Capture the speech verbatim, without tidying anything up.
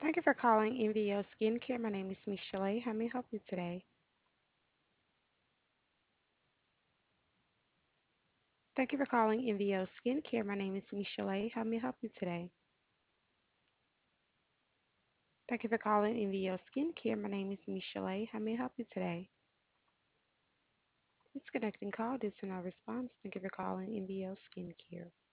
Thank you for calling N V O Skincare. My name is Michelle. How may I help you today? Thank you for calling N V O Skincare. My name is Michelle. How may I help you today? Thank you for calling N V O Skincare. My name is Michelle. How may I help you today? Disconnecting call due to no response. Thank you for calling N V O Skincare.